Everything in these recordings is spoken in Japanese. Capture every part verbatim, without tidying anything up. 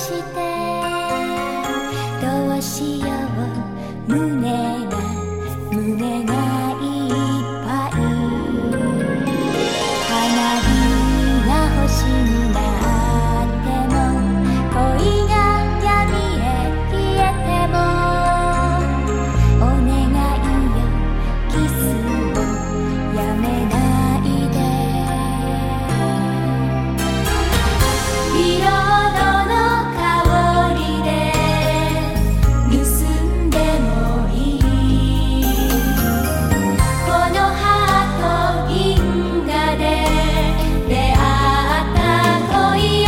してどうしよう胸が胸がいっぱい花火が星になっても恋が闇へ消えてもお願いよキスをやめないで色の香りで結んでもいいこのハート銀河で出会った恋よ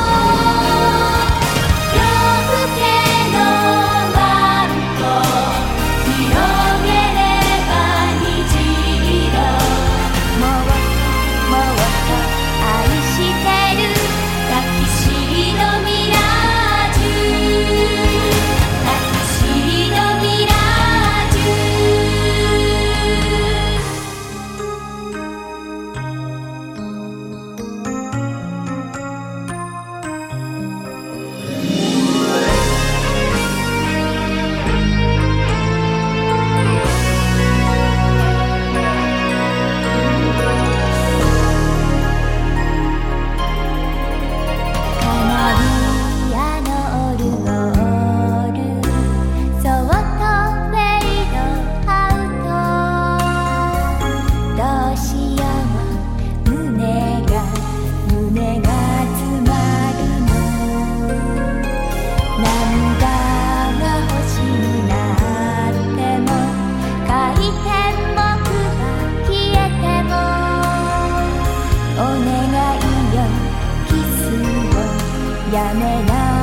夜更けのマント広げれば虹色もっともっと愛してるタキシードミラージュタキシードミラージカナリアのオルゴールそっとフェイドアウトどうしよう胸が胸が詰まるの涙が星になっても回転木が消えてもお願いよキスをやめない